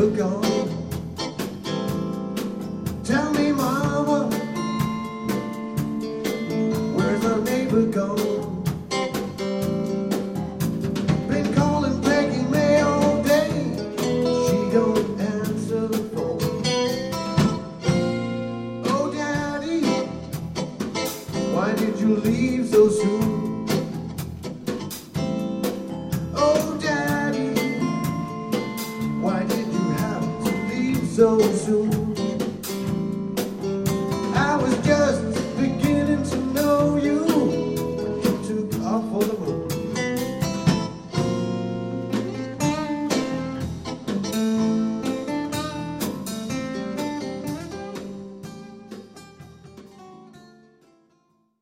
neighbor gone? Tell me, mama, where's our neighbor gone? Been calling Peggy May all day, she don't answer the phone. Oh, Daddy, why did you leave so soon? Oh, Daddy, why did you have to leave so soon?